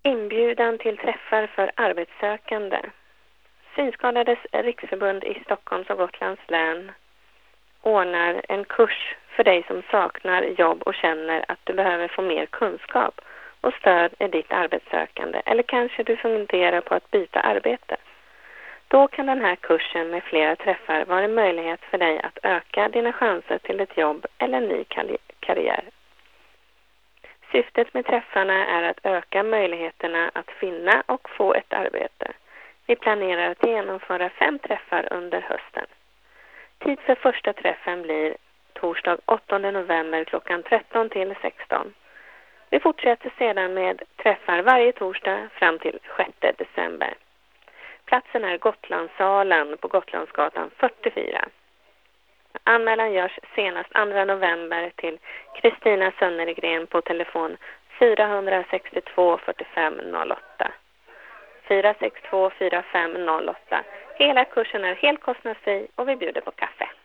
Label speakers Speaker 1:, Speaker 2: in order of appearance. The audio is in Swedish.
Speaker 1: Inbjudan till träffar för arbetssökande. Synskadades riksförbund i Stockholms och Gotlands län ordnar en kurs för dig som saknar jobb och känner att du behöver få mer kunskap och stöd i ditt arbetssökande, eller kanske du funderar på att byta arbete. Då kan den här kursen med flera träffar vara en möjlighet för dig att öka dina chanser till ett jobb eller en ny karriär. Syftet med träffarna är att öka möjligheterna att finna och få ett arbete. Vi planerar att genomföra 5 träffar under hösten. Tid för första träffen blir torsdag 8 november klockan 13 till 16. Vi fortsätter sedan med träffar varje torsdag fram till 6 december. Platsen är Gotlandssalen på Gotlandsgatan 44. Anmälan görs senast 2 november till Kristina Sönnergren på telefon 462 45 08. 462 45 08. Hela kursen är helt kostnadsfri och vi bjuder på kaffe.